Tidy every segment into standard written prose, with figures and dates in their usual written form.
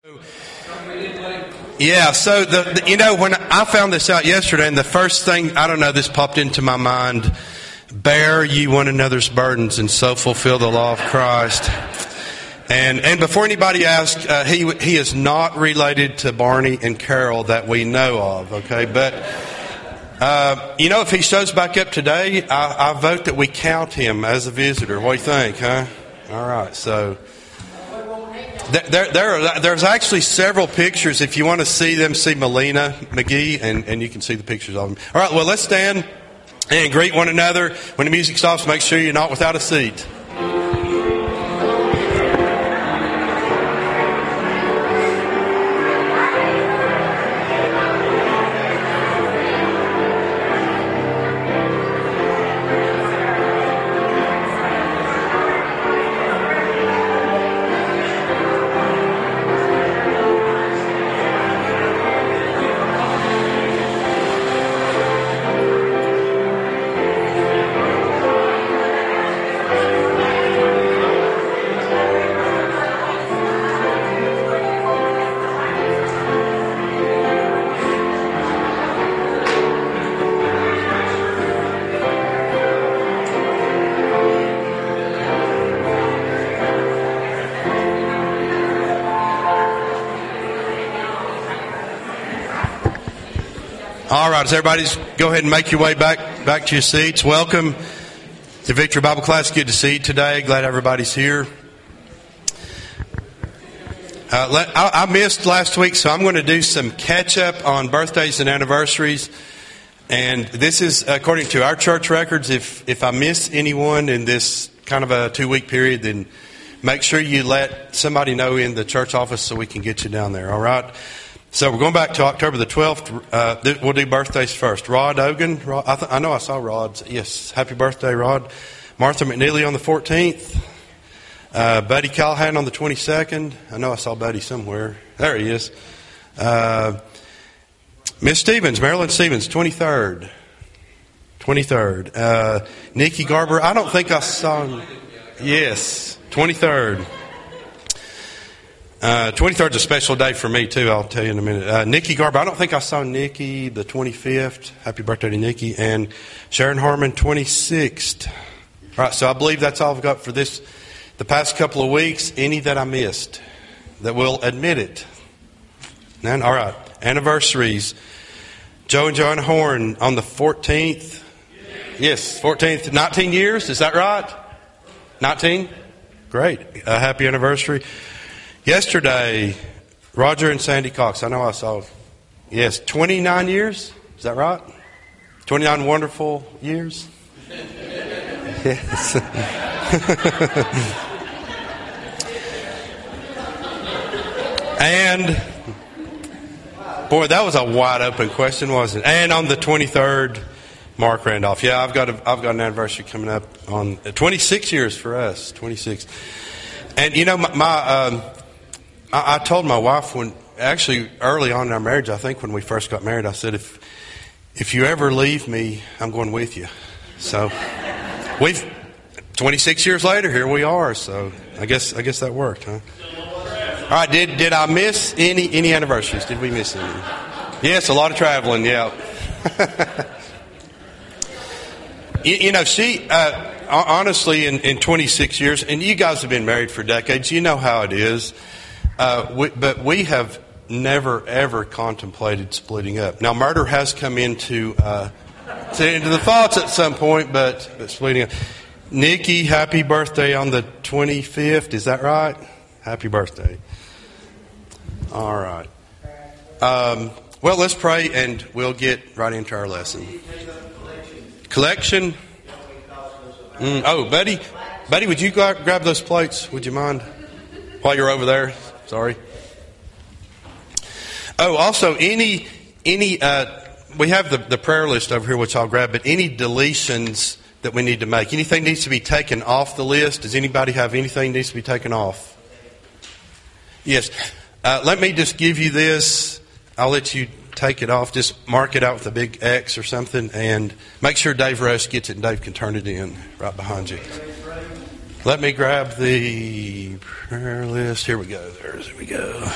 Yeah, so when I found this out yesterday, and the first thing, I don't know, this popped into my mind: bear ye one another's burdens, and so fulfill the law of Christ. And before anybody asks, he is not related to Barney and Carol that we know of. Okay, but if he shows back up today, I vote that we count him as a visitor. What do you think? Huh? All right, so. There's actually several pictures. If you want to see them, see Melina McGee, and you can see the pictures of them. All right, well, let's stand and greet one another. When the music stops, make sure you're not without a seat. All right, as everybody's go ahead and make your way back to your seats. Welcome to Victory Bible Class. Good to see you today. Glad everybody's here. I missed last week, so I'm going to do some catch up on birthdays and anniversaries. And this is according to our church records. If I miss anyone in this kind of a 2-week period, then make sure you let somebody know in the church office so we can get you down there. All right. So we're going back to October the 12th. We'll do birthdays first. Rod Ogan. I know I saw Rod's. Yes. Happy birthday, Rod. Martha McNeely on the 14th. Buddy Callahan on the 22nd. I know I saw Buddy somewhere. There he is. Miss Stevens, Marilyn Stevens, 23rd. 23rd. Nikki Garber. I don't think I saw him. Yes. 23rd. 23rd is a special day for me, too. I'll tell you in a minute. Nikki Garber. I don't think I saw Nikki the 25th. Happy birthday to Nikki. And Sharon Harmon, 26th. All right, so I believe that's all I've got for the past couple of weeks. Any that I missed that will admit it. None? All right. Anniversaries. Joe and Joanna Horn on the 14th. Yes, 14th. 19 years. Is that right? 19? Great. Happy anniversary. Yesterday, Roger and Sandy Cox. I know I saw. Yes, 29 years. Is that right? 29 wonderful years. Yes. And boy, that was a wide open question, wasn't it? And on the 23rd, Mark Randolph. Yeah, I've got an anniversary coming up on 26 years for us. 26. And I told my wife actually early on in our marriage, I think when we first got married, I said, if you ever leave me, I'm going with you. So 26 years later, here we are. So I guess that worked, huh? All right, did I miss any anniversaries? Did we miss any? Yes, a lot of traveling, yeah. She honestly in 26 years, and you guys have been married for decades, you know how it is. But we have never, ever contemplated splitting up. Now, murder has come into the thoughts at some point, but splitting up. Nikki, happy birthday on the 25th. Is that right? Happy birthday. All right. Well, let's pray, and we'll get right into our lesson. Collection. Buddy, would you grab those plates? Would you mind? While you're over there. Sorry. Oh, also, we have the prayer list over here, which I'll grab, but any deletions that we need to make, anything needs to be taken off the list. Does anybody have anything needs to be taken off? Yes. Let me just give you this. I'll let you take it off. Just mark it out with a big X or something, and make sure Dave Rush gets it, and Dave can turn it in right behind you. Let me grab the prayer list. Here we go. There we go.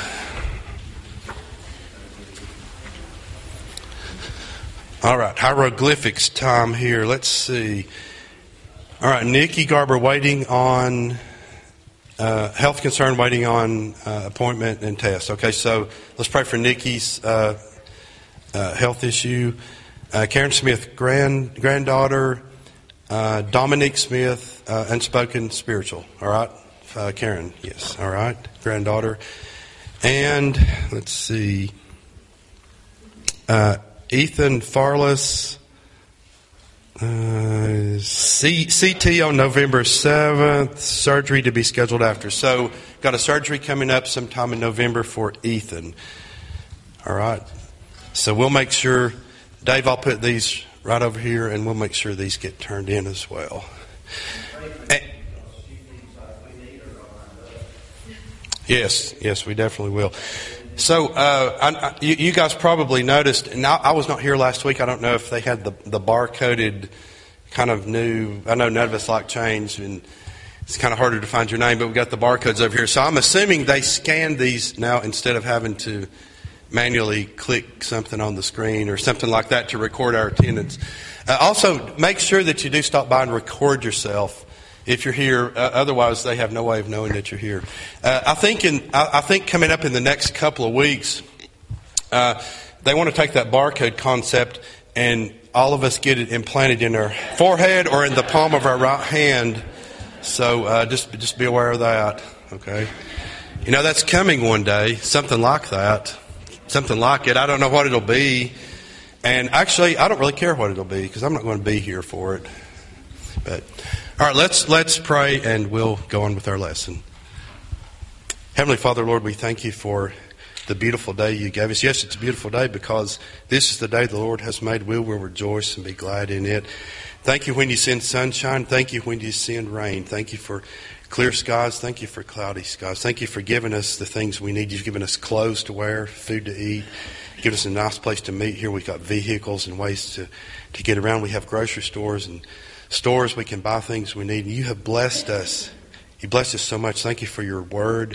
All right, hieroglyphics time here. Let's see. All right, Nikki Garber waiting on health concern, waiting on appointment and test. Okay, so let's pray for Nikki's health issue. Karen Smith, granddaughter. Dominique Smith, unspoken spiritual. All right, Karen, yes. All right, granddaughter. And let's see. Ethan Farless, CT on November 7th, surgery to be scheduled after. So, got a surgery coming up sometime in November for Ethan. All right. So, we'll make sure, Dave, I'll put these right over here, and we'll make sure these get turned in as well. Yes, we definitely will. So, you guys probably noticed, and I was not here last week. I don't know if they had the bar-coded kind of new, I know none of us like change, and it's kind of harder to find your name, but we've got the barcodes over here. So I'm assuming they scanned these now instead of having to manually click something on the screen or something like that to record our attendance. Also, make sure that you do stop by and record yourself if you're here. Otherwise, they have no way of knowing that you're here. I think coming up in the next couple of weeks, they want to take that barcode concept and all of us get it implanted in our forehead or in the palm of our right hand. So just be aware of that. Okay, you know that's coming one day. Something like that. Something like it. I don't know what it'll be. And actually, I don't really care what it'll be because I'm not going to be here for it. But all right, let's pray and we'll go on with our lesson. Heavenly Father, Lord, we thank you for the beautiful day you gave us. Yes, it's a beautiful day because this is the day the Lord has made. We will rejoice and be glad in it. Thank you when you send sunshine. Thank you when you send rain. Thank you for clear skies. Thank you for cloudy skies. Thank you for giving us the things we need. You've given us clothes to wear, food to eat. Give us a nice place to meet here. We've got vehicles and ways to get around. We have grocery stores and stores we can buy things we need. You have blessed us. You blessed us so much. Thank you for your word.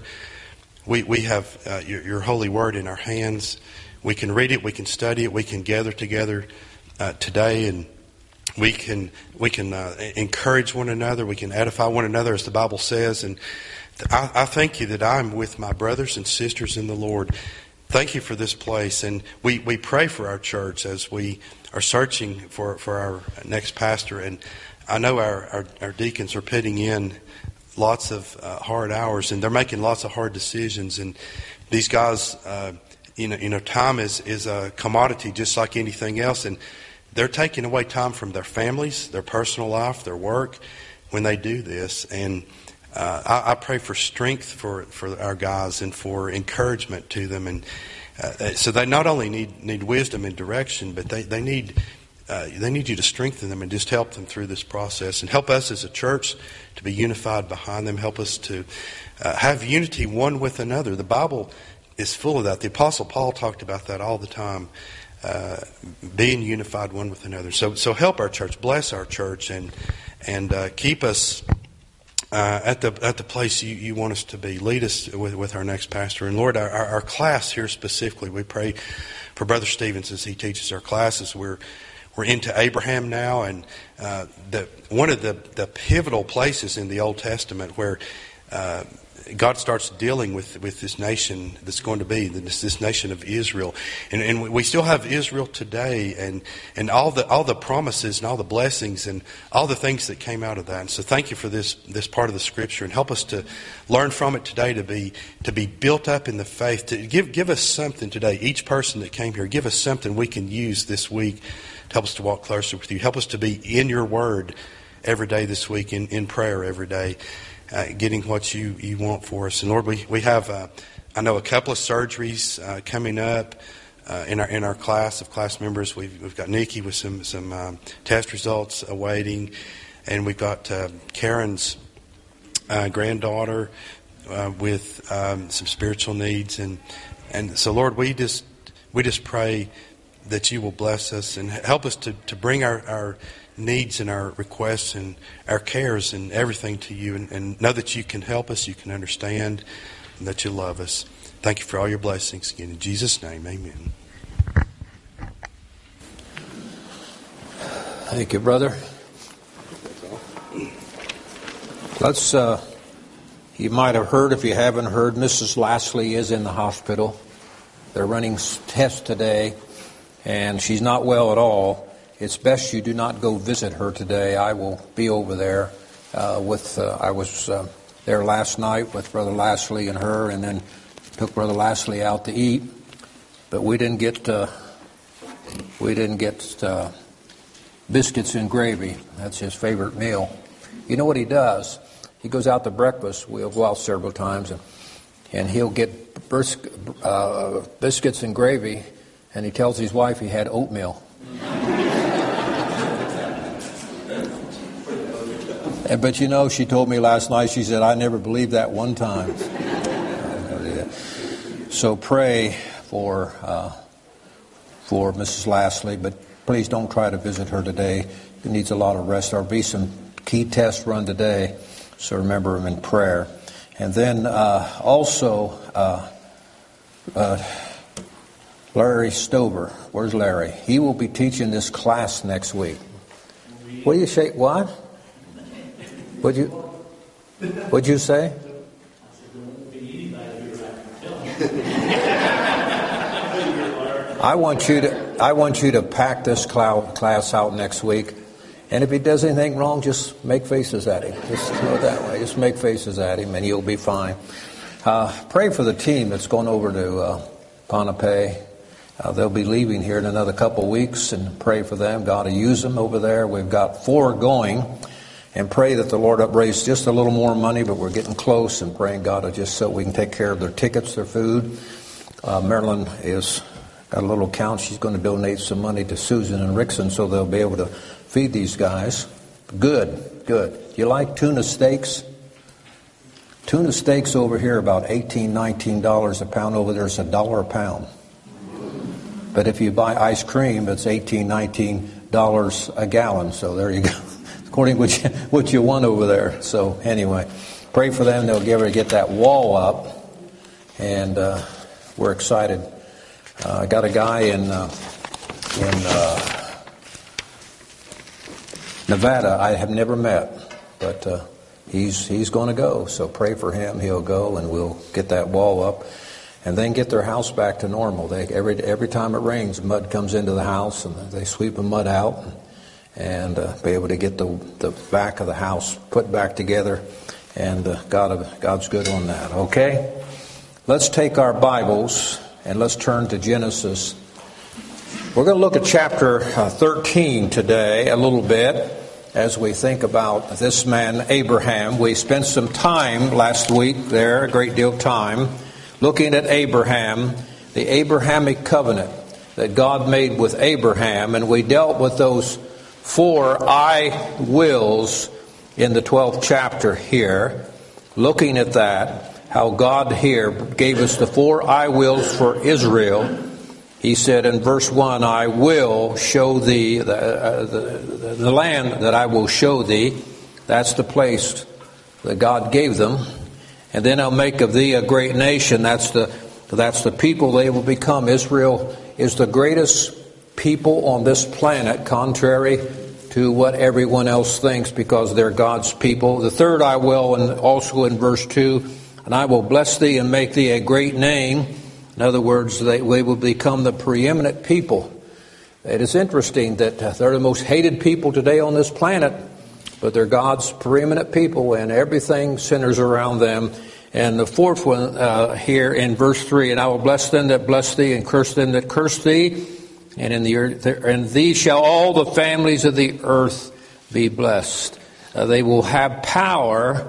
We have your holy word in our hands. We can read it. We can study it. We can gather together today, and we can encourage one another. We can edify one another, as the Bible says. And I thank you that I'm with my brothers and sisters in the Lord. Thank you for this place. And we pray for our church as we are searching for our next pastor. And I know our deacons are putting in lots of hard hours, and they're making lots of hard decisions. And these guys, time is a commodity just like anything else. And they're taking away time from their families, their personal life, their work when they do this. And I pray for strength for our guys and for encouragement to them. And so they not only need wisdom and direction, but they need you to strengthen them and just help them through this process. And help us as a church to be unified behind them. Help us to have unity one with another. The Bible is full of that. The Apostle Paul talked about that all the time. Being unified one with another. So help our church, bless our church, and keep us at the place you want us to be. Lead us with our next pastor. And Lord, our class here specifically, we pray for Brother Stevens as he teaches our classes. We're into Abraham now, and one of the pivotal places in the Old Testament where God starts dealing with this nation that's going to be this nation of Israel, and we still have Israel today, and all the promises and all the blessings and all the things that came out of that. And so, thank you for this part of the Scripture, and help us to learn from it today, to be built up in the faith. To give us something today. Each person that came here, give us something we can use this week to help us to walk closer with you. Help us to be in your Word every day this week, in prayer every day. Getting what you want for us. And Lord, we have I know a couple of surgeries coming up in our class of class members. We've got Nikki with some test results awaiting, and we've got Karen's granddaughter with some spiritual needs, and so Lord, we just pray that you will bless us and help us to bring our needs and our requests and our cares and everything to you, and know that you can help us, you can understand, and that you love us. Thank you for all your blessings again. In Jesus' name, amen. Thank you, brother. Let's, you might have heard, if you haven't heard, Mrs. Lashley is in the hospital. They're running tests today, and she's not well at all. It's best you do not go visit her today. I will be over there I was there last night with Brother Lashley and her, and then took Brother Lashley out to eat. But we didn't get biscuits and gravy. That's his favorite meal. You know what he does? He goes out to breakfast. We'll go out several times, and he'll get biscuits and gravy, and he tells his wife he had oatmeal. But you know, she told me last night, she said, I never believed that one time. So pray for Mrs. Lashley, but please don't try to visit her today. She needs a lot of rest. There'll be some key tests run today, so remember them in prayer. And then also Larry Stover. Where's Larry? He will be teaching this class next week. What do you say? What? What'd you say? I want you to pack this class out next week, and if he does anything wrong, just make faces at him. Just do it that way. Just make faces at him, and you'll be fine. Pray for the team that's going over to Pohnpei. They'll be leaving here in another couple weeks, and pray for them. God will use them over there. We've got 4 going. And pray that the Lord upraise just a little more money, but we're getting close, and praying God will just so we can take care of their tickets, their food. Marilyn is got a little account. She's going to donate some money to Susan and Rickson so they'll be able to feed these guys. Good. You like tuna steaks? Tuna steaks over here about $18, $19 a pound. Over there it's $1 a pound. But if you buy ice cream, it's $18, $19 a gallon. So there you go. According to what you want over there. So anyway, pray for them. They'll be able to get that wall up, and we're excited. I got a guy in Nevada I have never met, but he's going to go. So pray for him. He'll go, and we'll get that wall up, and then get their house back to normal. Every time it rains, mud comes into the house, and they sweep the mud out. And be able to get the back of the house put back together, and God's good on that. Okay, let's take our Bibles and let's turn to Genesis. We're going to look at chapter 13 today a little bit as we think about this man Abraham. We spent some time last week there, a great deal of time, looking at Abraham, the Abrahamic covenant that God made with Abraham, and we dealt with those 4 I wills in the 12th chapter here, looking at that, how God here gave us the 4 I wills for Israel. He said in verse 1, I will show thee the land that I will show thee. That's the place that God gave them. And then I'll make of thee a great nation. That's the people they will become. Israel is the greatest people on this planet, contrary to what everyone else thinks, because they're God's people. The third I will, and also in verse 2, and I will bless thee and make thee a great name. In other words, they will become the preeminent people. It is interesting that they're the most hated people today on this planet, but they're God's preeminent people, and everything centers around them. And the fourth one here in verse 3, and I will bless them that bless thee, and curse them that curse thee. And in the earth, and these shall all the families of the earth be blessed. They will have power,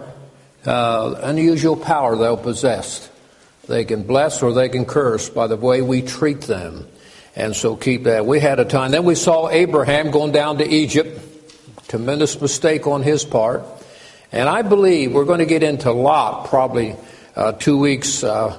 unusual power they'll possess. They can bless or they can curse by the way we treat them. And so keep that. We had a time. Then we saw Abraham going down to Egypt. Tremendous mistake on his part. And I believe we're going to get into Lot probably 2 weeks.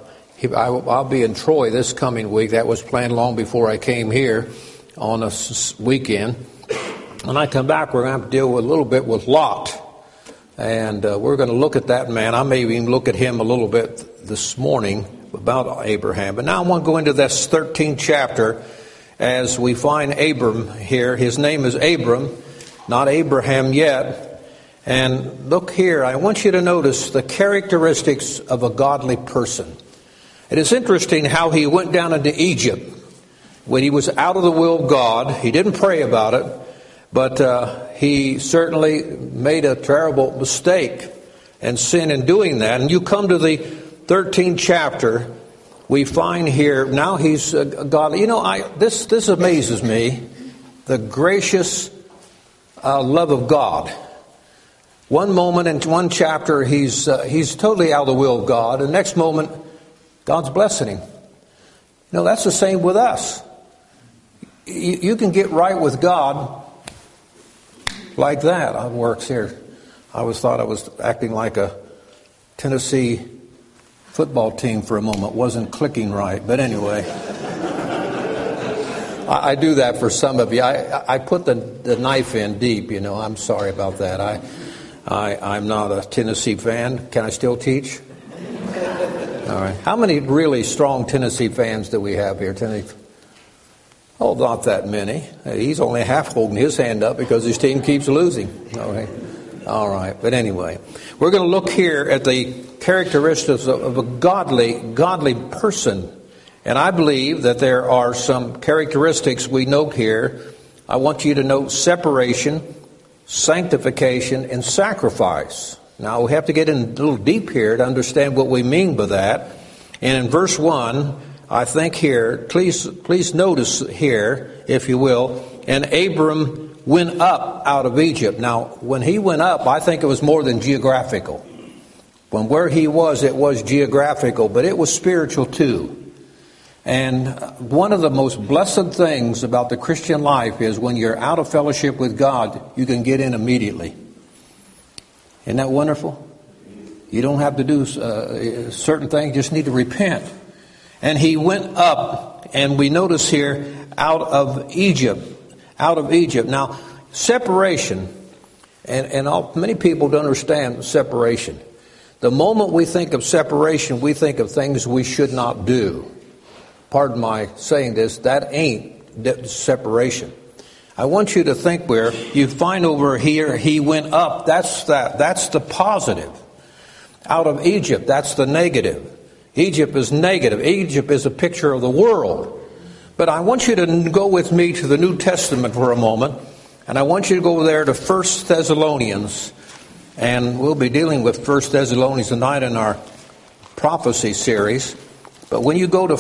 I'll be in Troy this coming week. That was planned long before I came here on a weekend. When I come back, we're going to have to deal with a little bit with Lot. And we're going to look at that man. I may even look at him a little bit this morning about Abraham. But now I want to go into this 13th chapter as we find Abram here. His name is Abram, not Abraham yet. And look here, I want you to notice the characteristics of a godly person. It is interesting how he went down into Egypt when he was out of the will of God. He didn't pray about it, but he certainly made a terrible mistake and sin in doing that. And you come to the 13th chapter, we find here, now he's godly. You know, this amazes me, the gracious love of God. One moment in one chapter, he's totally out of the will of God. The next moment, God's blessing him. You know, that's the same with us. You can get right with God like that. It works here. I always thought I was acting like a Tennessee football team for a moment. Wasn't clicking right. But anyway, I do that for some of you. I put the knife in deep, you know. I'm sorry about that. I'm not a Tennessee fan. Can I still teach? All right. How many really strong Tennessee fans do we have here? Oh, not that many. He's only half holding his hand up because his team keeps losing. All right. But anyway, we're going to look here at the characteristics of a godly person. And I believe that there are some characteristics we note here. I want you to note separation, sanctification, and sacrifice. Now, we have to get in a little deep here to understand what we mean by that. And in verse 1, I think here, please notice here, if you will, and Abram went up out of Egypt. Now, when he went up, I think it was more than geographical. When where he was, it was geographical, but it was spiritual too. And one of the most blessed things about the Christian life is when you're out of fellowship with God, you can get in immediately. Isn't that wonderful? You don't have to do certain things, just need to repent. And he went up, and we notice here, out of Egypt. Now, separation, and many people don't understand separation. The moment we think of separation, we think of things we should not do. Pardon my saying this, that ain't separation. I want you to think where you find over here, he went up. That's the positive. Out of Egypt, that's the negative. Egypt is negative. Egypt is a picture of the world. But I want you to go with me to the New Testament for a moment. And I want you to go there to 1 Thessalonians. And we'll be dealing with 1 Thessalonians tonight in our prophecy series. But when you go to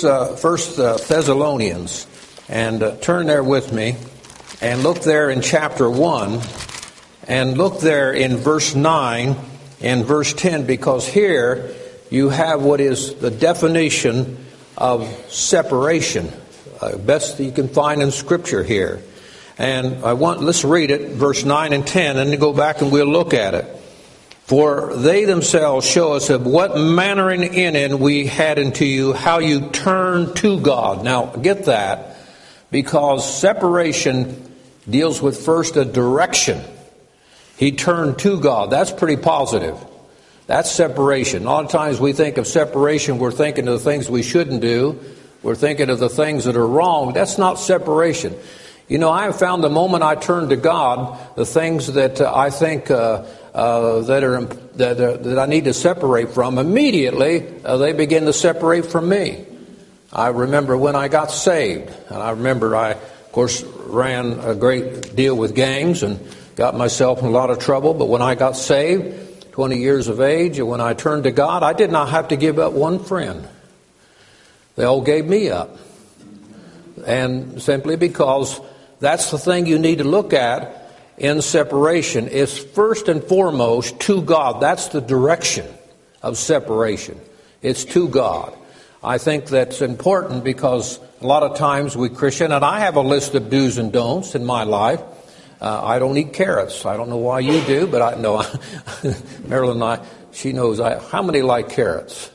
1 Thessalonians and turn there with me and look there in chapter 1 and look there in verse 9 and verse 10, because here you have what is the definition of separation, best you can find in Scripture here. And let's read it, verse 9 and 10, and then go back and we'll look at it. For they themselves show us of what manner in we had unto you, how you turned to God. Now, get that, because separation deals with first a direction. He turned to God. That's pretty positive. That's separation. A lot of times we think of separation, we're thinking of the things we shouldn't do. We're thinking of the things that are wrong. That's not separation. You know, I have found the moment I turn to God, the things that I think that I need to separate from, immediately they begin to separate from me. I remember when I got saved, and I remember I, of course, ran a great deal with gangs and got myself in a lot of trouble. But when I got saved, 20 years of age, and when I turned to God, I did not have to give up one friend. They all gave me up. And simply because that's the thing you need to look at in separation is first and foremost to God. That's the direction of separation. It's to God. I think that's important because a lot of times we Christian, and I have a list of do's and don'ts in my life. I don't eat carrots. I don't know why you do, but I know. Marilyn, she knows. How many like carrots?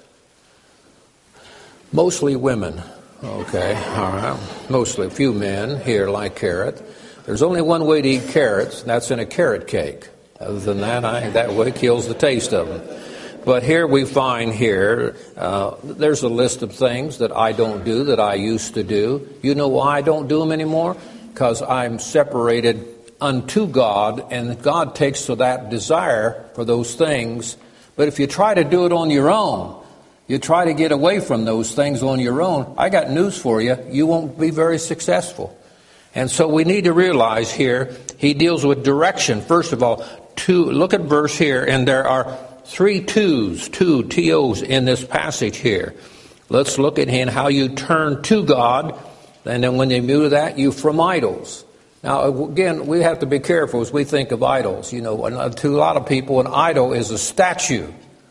Mostly women. Okay, all right. Mostly a few men here like carrot. There's only one way to eat carrots, and that's in a carrot cake. Other than that, that way kills the taste of them. But here we find there's a list of things that I don't do that I used to do. You know why I don't do them anymore? Because I'm separated unto God, and God takes to that desire for those things. But if you try to do it on your own, you try to get away from those things on your own, I got news for you, you won't be very successful. And so we need to realize here, he deals with direction. First of all, look at verse here, and there are two T-O's in this passage here. Let's look at how you turn to God, and then when you move that, you from idols. Now, again, we have to be careful as we think of idols. You know, to a lot of people, an idol is a statue.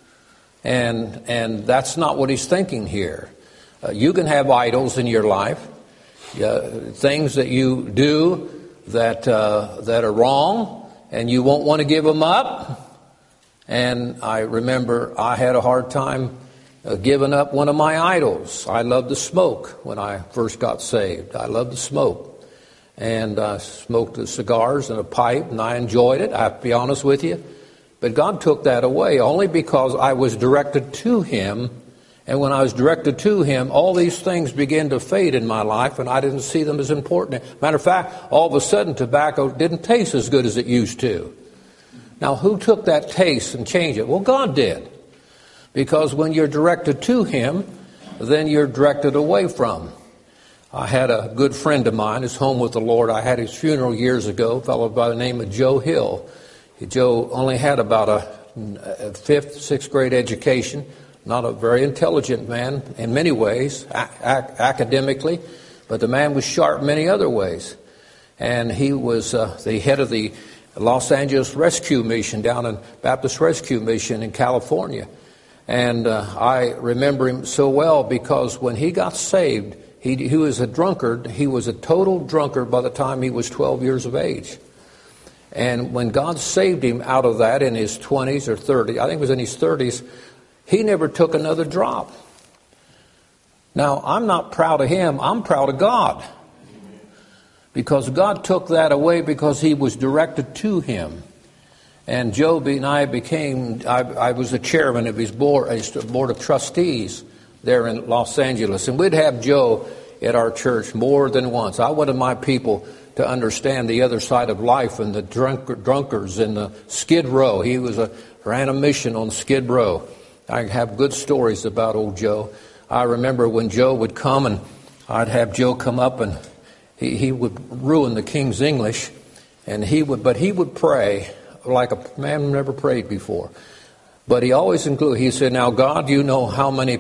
And that's not what he's thinking here. You can have idols in your life, things that you do that are wrong, and you won't want to give them up. And I remember I had a hard time giving up one of my idols. I loved to smoke when I first got saved. I loved to smoke. And I smoked the cigars and a pipe, and I enjoyed it, I have to be honest with you. But God took that away only because I was directed to Him. And when I was directed to Him, all these things began to fade in my life, and I didn't see them as important. Matter of fact, all of a sudden, tobacco didn't taste as good as it used to. Now, who took that taste and changed it? Well, God did. Because when you're directed to Him, then you're directed away from. I had a good friend of mine who's home with the Lord. I had his funeral years ago, a fellow by the name of Joe Hill. Joe only had about a fifth, sixth grade education. Not a very intelligent man in many ways, academically, but the man was sharp in many other ways. And he was the head of the Los Angeles Rescue Mission down in Baptist Rescue Mission in California. And I remember him so well because when he got saved, he was a drunkard. He was a total drunkard by the time he was 12 years of age. And when God saved him out of that in his 20s or 30s, I think it was in his 30s, he never took another drop. Now, I'm not proud of him. I'm proud of God. Because God took that away because he was directed to him. And Joe and I I was the chairman of his board of trustees there in Los Angeles. And we'd have Joe at our church more than once. I wanted my people to understand the other side of life and the drunkards in the Skid Row. He ran a mission on Skid Row. I have good stories about old Joe. I remember when Joe would come, and I'd have Joe come up, and he would ruin the King's English, but he would pray like a man who never prayed before. But he always included. He said, "Now God, you know how many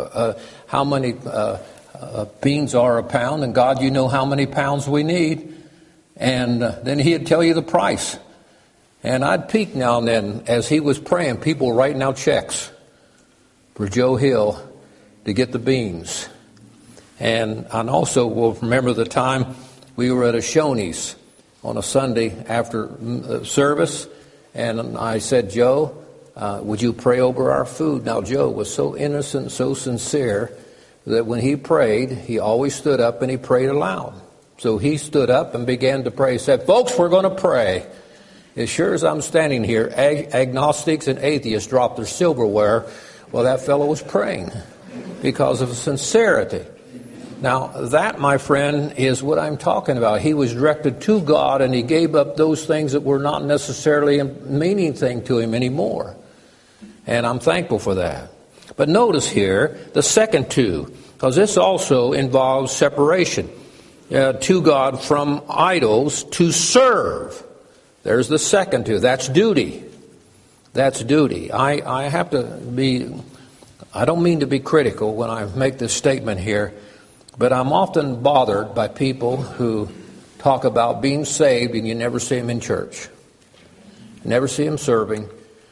beans are a pound, and God, you know how many pounds we need." And then he'd tell you the price. And I'd peek now and then as he was praying. People were writing out checks for Joe Hill to get the beans. And I also will remember the time we were at a Shoney's on a Sunday after service, and I said, "Joe, would you pray over our food?" Now, Joe was so innocent, so sincere, that when he prayed, he always stood up and he prayed aloud. So he stood up and began to pray. He said, "Folks, we're going to pray." As sure as I'm standing here, agnostics and atheists dropped their silverware. Well, that fellow was praying because of sincerity. Now, that, my friend, is what I'm talking about. He was directed to God, and he gave up those things that were not necessarily a meaning thing to him anymore. And I'm thankful for that. But notice here the second two, because this also involves separation. To God from idols to serve. There's the second two. That's duty. That's duty. I have to be, I don't mean to be critical when I make this statement here, but I'm often bothered by people who talk about being saved and you never see them in church. Never see them serving.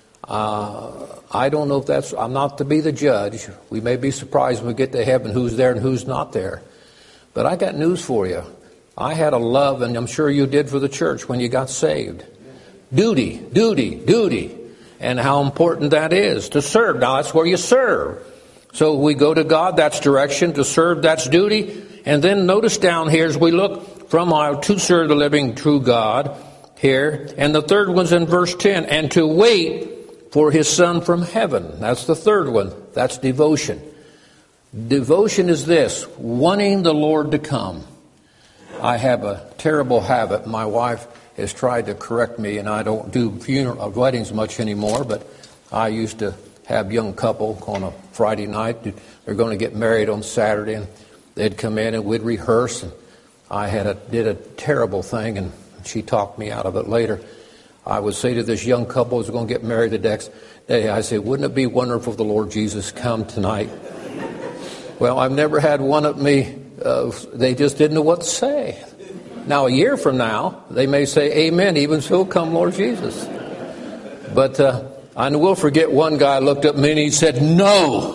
I don't know if that's, I'm not to be the judge. We may be surprised when we get to heaven who's there and who's not there. But I got news for you. I had a love, and I'm sure you did for the church when you got saved. Duty, duty, duty. And how important that is to serve. Now, that's where you serve. So we go to God, that's direction. To serve, that's duty. And then notice down here as we look, from to serve the living true God here. And the third one's in verse 10, and to wait for his Son from heaven. That's the third one. That's devotion. Devotion is this, wanting the Lord to come. I have a terrible habit. My wife has tried to correct me, and I don't do weddings much anymore, but I used to have young couple on a Friday night. They're going to get married on Saturday, and they'd come in and we'd rehearse, and I did a terrible thing, and she talked me out of it later. I would say to this young couple who's going to get married the next day, I say, wouldn't it be wonderful if the Lord Jesus come tonight? Well, I've never had one of me, they just didn't know what to say. Now, a year from now, they may say, amen, even so, come Lord Jesus. But I will forget one guy looked at me and he said, no.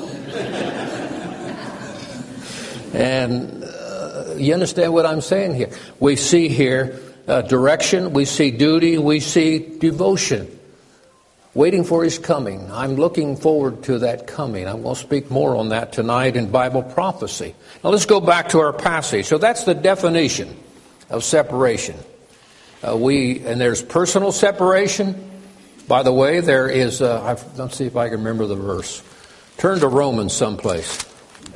And you understand what I'm saying here? We see here direction, we see duty, we see devotion. Waiting for his coming. I'm looking forward to that coming. I'm going to speak more on that tonight in Bible prophecy. Now let's go back to our passage. So that's the definition of separation. And there's personal separation. By the way, there is, let's see if I can remember the verse. Turn to Romans someplace.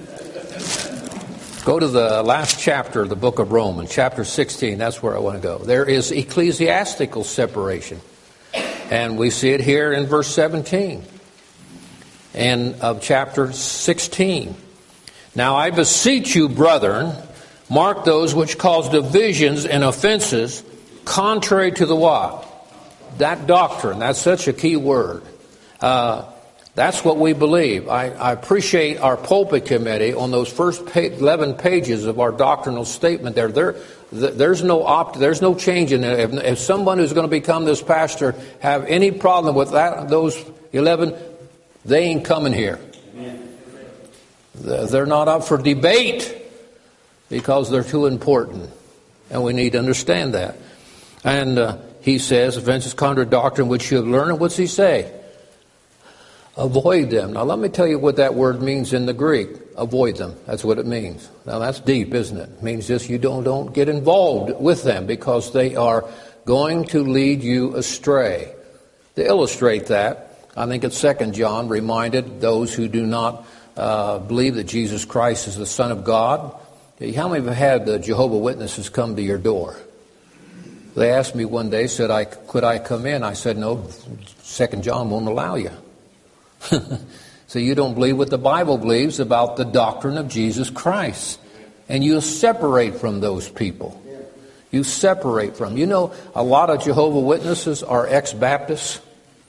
Go to the last chapter of the book of Romans, chapter 16. That's where I want to go. There is ecclesiastical separation. And we see it here in verse 17 and of chapter 16. Now I beseech you, brethren, mark those which cause divisions and offenses contrary to the what? That doctrine. That's such a key word. That's what we believe. I appreciate our pulpit committee on those first 11 pages of our doctrinal statement there. There's no change in it. If someone who's going to become this pastor have any problem with those 11, they ain't coming here. They're not up for debate because they're too important, and we need to understand that. And he says, offenses contrary to doctrine which you have learned. And what's he say? Avoid them. Now let me tell you what that word means in the Greek. Avoid them. That's what it means. Now that's deep, isn't it? It means just you don't get involved with them because they are going to lead you astray. To illustrate that, I think it's 2 John reminded those who do not believe that Jesus Christ is the Son of God. How many have had the Jehovah's Witnesses come to your door? They asked me one day, could I come in? I said, no, 2 John won't allow you. So you don't believe what the Bible believes about the doctrine of Jesus Christ. And you separate from those people. You separate from. You know, a lot of Jehovah's Witnesses are ex-Baptists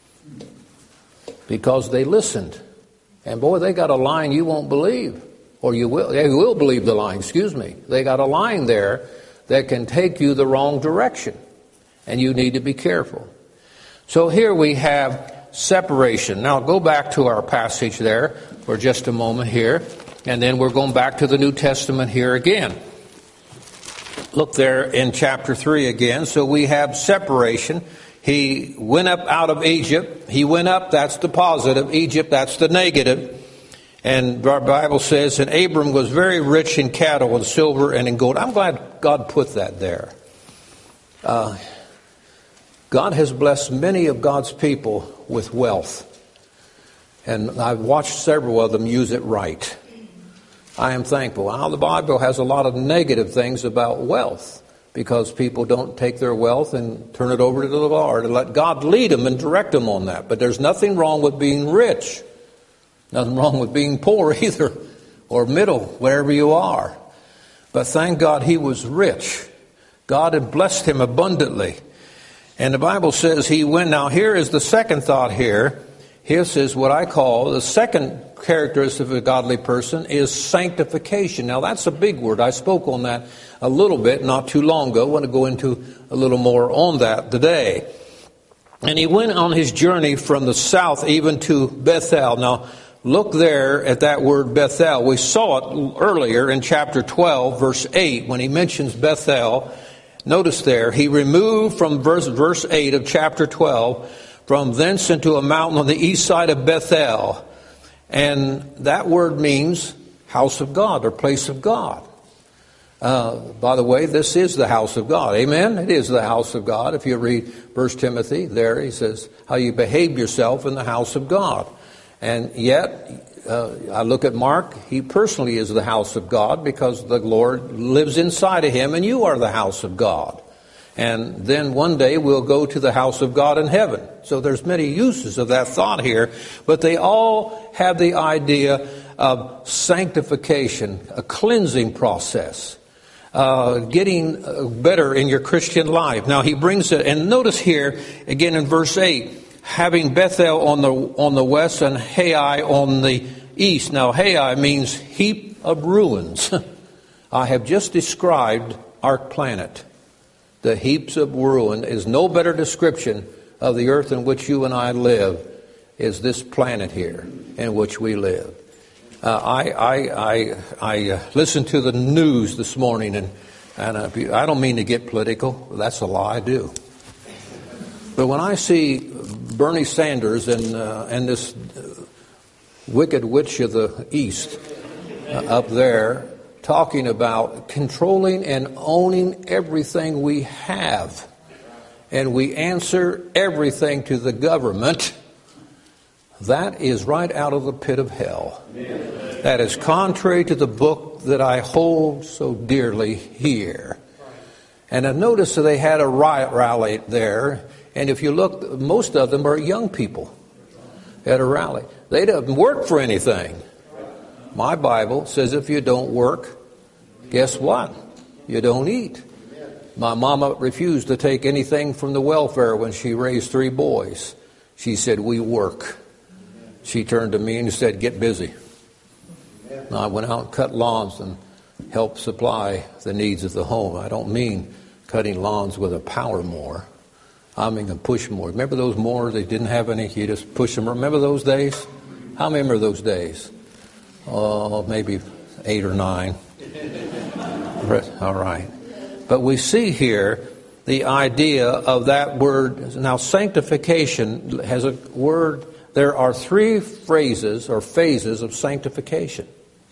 because they listened. And boy, they got a line you won't believe. Or you will believe the line, They got a line there that can take you the wrong direction. And you need to be careful. So here we have separation. Now go back to our passage there for just a moment here. And then we're going back to the New Testament here again. Look there in chapter 3 again. So we have separation. He went up out of Egypt. He went up, that's the positive. Egypt, that's the negative. And our Bible says, and Abram was very rich in cattle and silver and in gold. I'm glad God put that there. God has blessed many of God's people with wealth. And I've watched several of them use it right. I am thankful. Now, the Bible has a lot of negative things about wealth because people don't take their wealth and turn it over to the Lord and let God lead them and direct them on that. But there's nothing wrong with being rich. Nothing wrong with being poor either, or middle, wherever you are. But thank God he was rich. God had blessed him abundantly. And the Bible says he went. Now here is the second thought here. Here says what I call the second characteristic of a godly person is sanctification. Now that's a big word. I spoke on that a little bit not too long ago. I want to go into a little more on that today. And he went on his journey from the south even to Bethel. Now look there at that word Bethel. We saw it earlier in chapter 12, verse 8, when he mentions Bethel. Notice there, he removed from verse 8 of chapter 12, from thence into a mountain on the east side of Bethel. And that word means house of God or place of God. By the way, this is the house of God. Amen? It is the house of God. If you read 1 Timothy, there he says how you behave yourself in the house of God. And yet, I look at Mark, he personally is the house of God because the Lord lives inside of him and you are the house of God. And then one day we'll go to the house of God in heaven. So there's many uses of that thought here, but they all have the idea of sanctification, a cleansing process, getting better in your Christian life. Now he brings it, and notice here again in verse 8, having Bethel on the west and Hai on the east. Now Hai means heap of ruins. I have just described our planet. The heaps of ruin is no better description of the earth in which you and I live is this planet here in which we live. I listened to the news this morning, and I don't mean to get political. That's a lie, I do. But when I see Bernie Sanders and this wicked witch of the East up there talking about controlling and owning everything we have, and we answer everything to the government, that is right out of the pit of hell. Amen. That is contrary to the book that I hold so dearly here. And I noticed that they had a riot rally there, and if you look, most of them are young people at a rally. They don't work for anything. My Bible says if you don't work, guess what? You don't eat. My mama refused to take anything from the welfare when she raised 3 boys. She said, we work. She turned to me and said, get busy. And I went out and cut lawns and helped supply the needs of the home. I don't mean cutting lawns with a power mower. I mean a push mower. Remember those mowers? They didn't have any. You just push them. Remember those days? How many remember those days? Oh, maybe 8 or 9. All right. But we see here the idea of that word. Now, sanctification has a word. There are 3 phrases or phases of sanctification.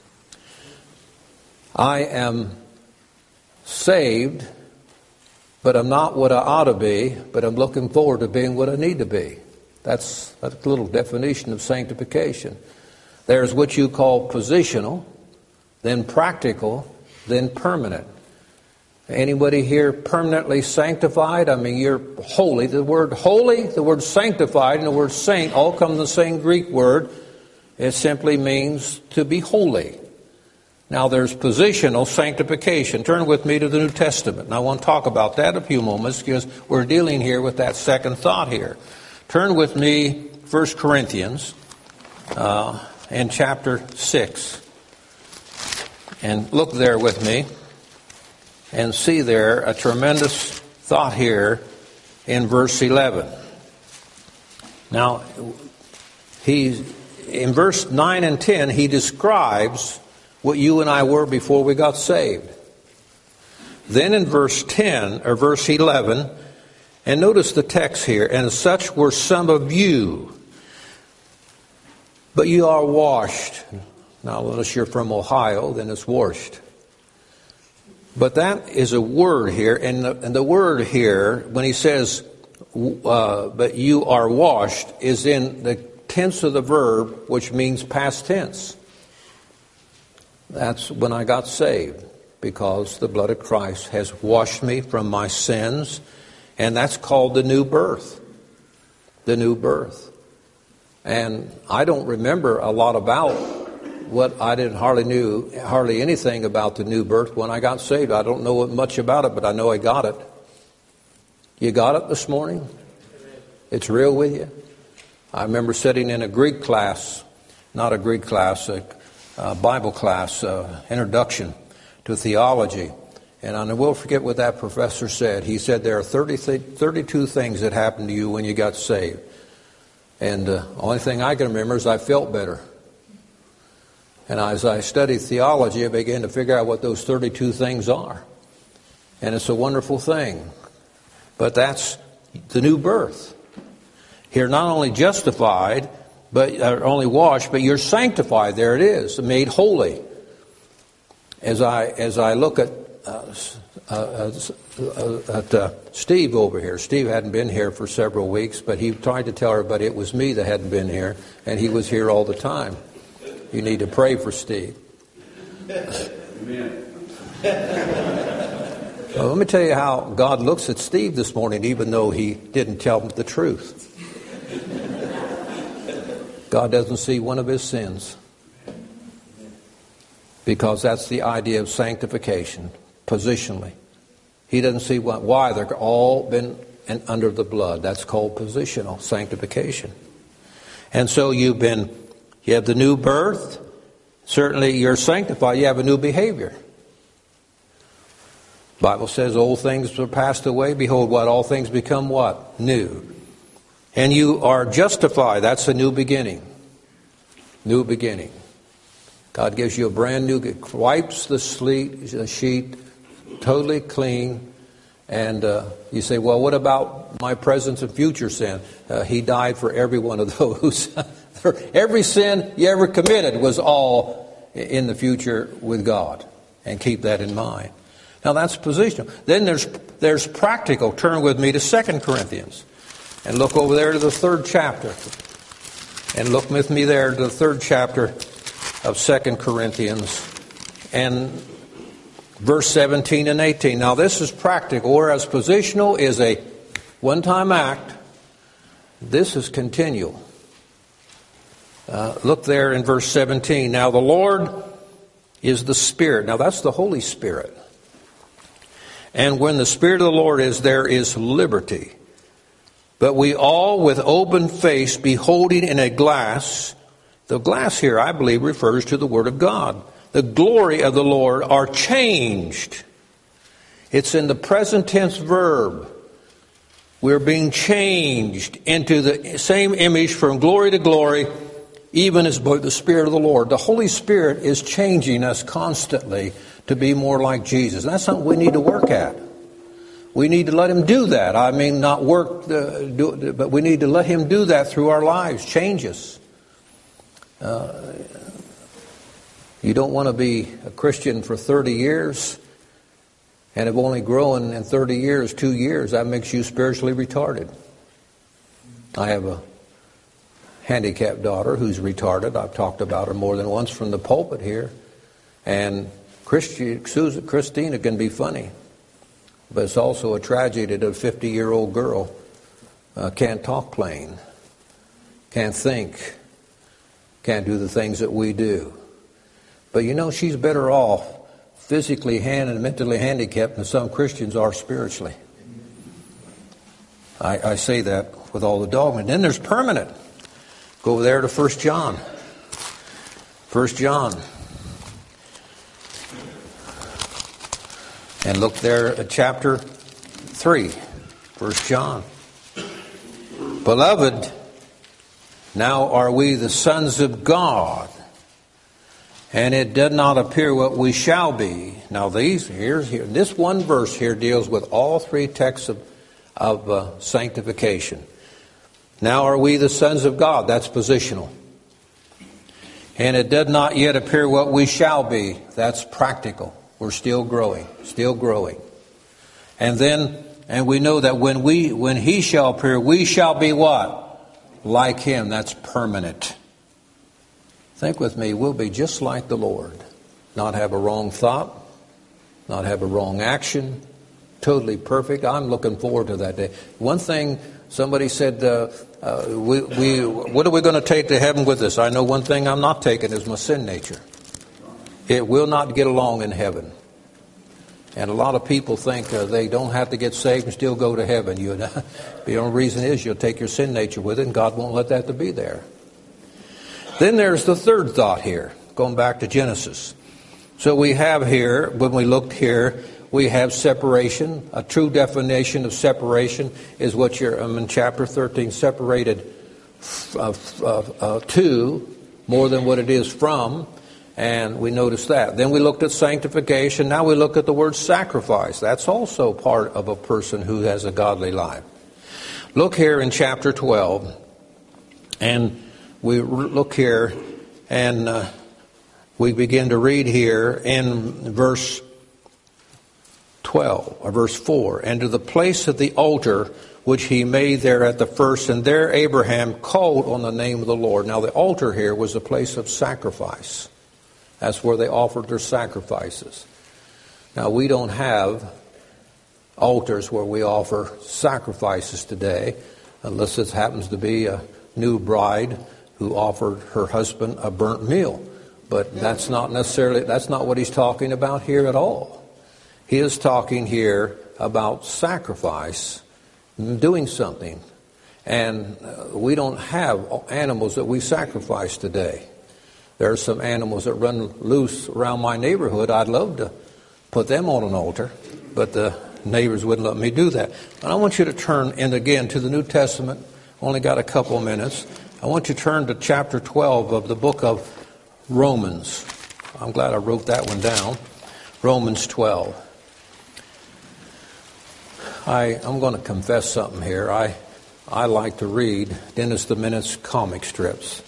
I am saved, but I'm not what I ought to be, but I'm looking forward to being what I need to be. That's a little definition of sanctification. There's what you call positional, then practical, then permanent. Anybody here permanently sanctified? I mean, you're holy. The word holy, the word sanctified, and the word saint all come from the same Greek word. It simply means to be holy. Now, there's positional sanctification. Turn with me to the New Testament. And I want to talk about that in a few moments because we're dealing here with that second thought here. Turn with me 1 Corinthians in chapter 6. And look there with me and see there a tremendous thought here in verse 11. Now, in verse 9 and 10, he describes what you and I were before we got saved. Then in verse 10, or verse 11, and notice the text here, and such were some of you, but you are washed. Now, unless you're from Ohio, then it's washed. But that is a word here, and the word here, when he says, but you are washed, is in the tense of the verb, which means past tense. That's when I got saved, because the blood of Christ has washed me from my sins, and that's called the new birth. The new birth. And I don't remember a lot about what I didn't hardly anything about the new birth when I got saved. I don't know much about it, but I know I got it. You got it this morning? It's real with you? I remember sitting in a Greek class, not a Greek class, a Bible class, introduction to theology. And I will forget what that professor said. He said there are 32 things that happened to you when you got saved. And the only thing I can remember is I felt better. And as I studied theology, I began to figure out what those 32 things are. And it's a wonderful thing. But that's the new birth. Here, not only justified, but only washed, but you're sanctified. There it is, made holy. As I look at Steve over here. Steve hadn't been here for several weeks, but he tried to tell everybody it was me that hadn't been here, and he was here all the time. You need to pray for Steve. Amen. Well, let me tell you how God looks at Steve this morning, even though he didn't tell him the truth. God doesn't see one of his sins, because that's the idea of sanctification, positionally. He doesn't see why they're all been under the blood. That's called positional sanctification. And so you have the new birth. Certainly you're sanctified. You have a new behavior. Bible says old things are passed away. Behold, what? All things become what? New. And you are justified. That's a new beginning. New beginning. God gives you a brand new, wipes the sheet totally clean. And you say, well, what about my present and future sin? He died for every one of those. Every sin you ever committed was all in the future with God. And keep that in mind. Now that's positional. Then there's practical. Turn with me to 2 Corinthians. And look over there to the 3rd chapter. And look with me there to the 3rd chapter of 2 Corinthians. And verse 17 and 18. Now this is practical. Whereas positional is a one-time act, this is continual. Look there in verse 17. Now the Lord is the Spirit. Now that's the Holy Spirit. And when the Spirit of the Lord is, there is liberty. But we all with open face beholding in a glass. The glass here, I believe, refers to the Word of God. The glory of the Lord are changed. It's in the present tense verb. We're being changed into the same image from glory to glory, even as by the Spirit of the Lord. The Holy Spirit is changing us constantly to be more like Jesus. And that's something we need to work at. We need to let Him do that. I mean, not work, but we need to let Him do that through our lives, change us. You don't want to be a Christian for 30 years and have only grown in 30 years, 2 years. That makes you spiritually retarded. I have a handicapped daughter who's retarded. I've talked about her more than once from the pulpit here. And Christina can be funny. But it's also a tragedy that a 50-year-old girl can't talk plain, can't think, can't do the things that we do. But you know, she's better off physically and mentally handicapped than some Christians are spiritually. I say that with all the dogma. And then there's permanent. Go over there to 1 John. 1 John. And look there at chapter 3. 1 John. Beloved, now are we the sons of God, and it did not appear what we shall be. Now this one verse here deals with all 3 texts of sanctification. Now are we the sons of God. That's positional. And it did not yet appear what we shall be. That's practical. We're still growing, still growing. And we know that when He shall appear, we shall be what? Like Him. That's permanent. Think with me, we'll be just like the Lord. Not have a wrong thought, not have a wrong action, totally perfect. I'm looking forward to that day. One thing, somebody said, what are we going to take to heaven with us? I know one thing I'm not taking is my sin nature. It will not get along in heaven. And a lot of people think they don't have to get saved and still go to heaven. The only reason is you'll take your sin nature with it, and God won't let that to be there. Then there's the third thought here, going back to Genesis. So we have here, when we looked here, we have separation. A true definition of separation is what you're in chapter 13, separated to more than what it is from. And we noticed that. Then we looked at sanctification. Now we look at the word sacrifice. That's also part of a person who has a godly life. Look here in chapter 12. And we look here and we begin to read here in verse verse 4, and to the place of the altar which he made there at the first, and there Abraham called on the name of the Lord. Now the altar here was a place of sacrifice. That's where they offered their sacrifices. Now we don't have altars where we offer sacrifices today, unless it happens to be a new bride who offered her husband a burnt meal. But that's not what he's talking about here at all. He is talking here about sacrifice, doing something. And we don't have animals that we sacrifice today. There are some animals that run loose around my neighborhood. I'd love to put them on an altar, but the neighbors wouldn't let me do that. And I want you to turn in again to the New Testament. Only got a couple of minutes. I want you to turn to chapter 12 of the book of Romans. I'm glad I wrote that one down. Romans 12. I'm going to confess something here. I like to read Dennis the Menace comic strips.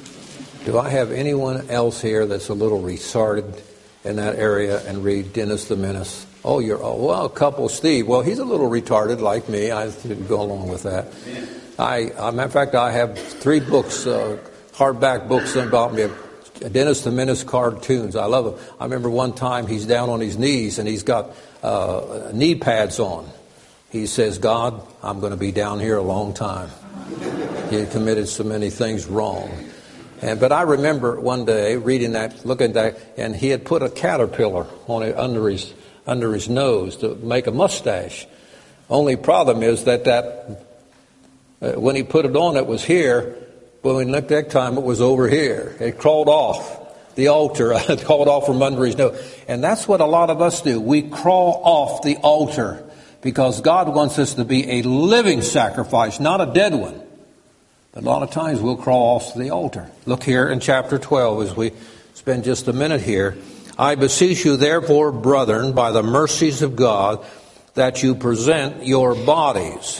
Do I have anyone else here that's a little retarded in that area and read Dennis the Menace? A couple, Steve. Well, he's a little retarded like me. I should go along with that. Matter of fact, I have 3 books, hardback books about me, Dennis the Menace cartoons. I love them. I remember one time he's down on his knees and he's got knee pads on. He says, God, I'm going to be down here a long time. He had committed so many things wrong. But I remember one day reading that, looking at that, and he had put a caterpillar on it under his nose to make a mustache. Only problem is that when he put it on, it was here. But when we looked that time, it was over here. It crawled off the altar. It crawled off from under his nose. And that's what a lot of us do. We crawl off the altar because God wants us to be a living sacrifice, not a dead one. But a lot of times we'll crawl off the altar. Look here in chapter 12 as we spend just a minute here. I beseech you, therefore, brethren, by the mercies of God, that you present your bodies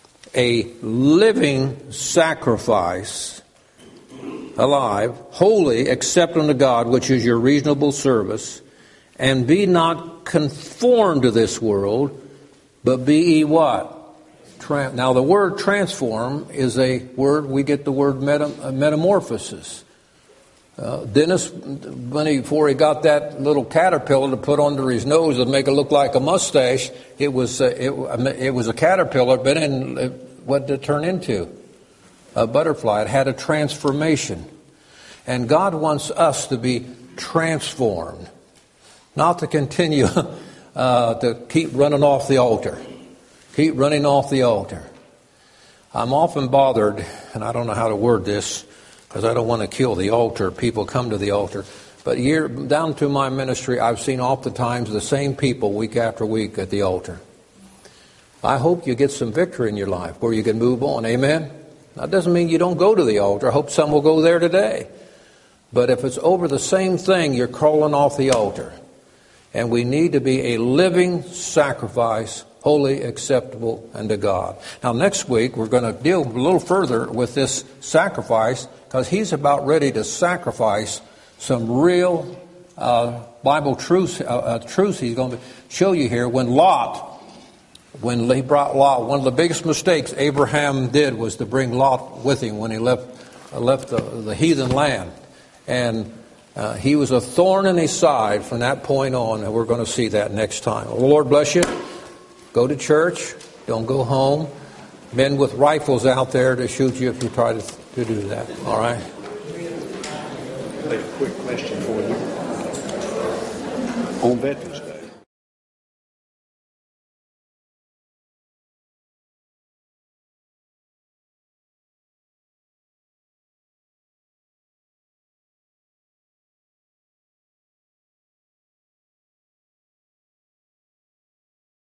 a living sacrifice, alive, holy, acceptable to God, which is your reasonable service, and be not conformed to this world, but be ye what? Now the word transform is a word, we get the word metamorphosis. Dennis, before he got that little caterpillar to put under his nose and make it look like a mustache, it was a caterpillar, but then what did it turn into? A butterfly. It had a transformation. And God wants us to be transformed, not to continue to keep running off the altar. Keep running off the altar. I'm often bothered, and I don't know how to word this, because I don't want to kill the altar. People come to the altar. But down to my ministry, I've seen oftentimes the same people week after week at the altar. I hope you get some victory in your life where you can move on. Amen? That doesn't mean you don't go to the altar. I hope some will go there today. But if it's over the same thing, you're crawling off the altar. And we need to be a living sacrifice, holy, acceptable unto God. Now, next week, we're going to deal a little further with this sacrifice, because he's about ready to sacrifice some real Bible truths he's going to show you here. When he brought Lot, one of the biggest mistakes Abraham did was to bring Lot with him when he left the heathen land. And he was a thorn in his side from that point on, and we're going to see that next time. Well, the Lord bless you. Go to church. Don't go home. Men with rifles out there to shoot you if you try to do that. All right? I have a quick question for you on Veterans Day.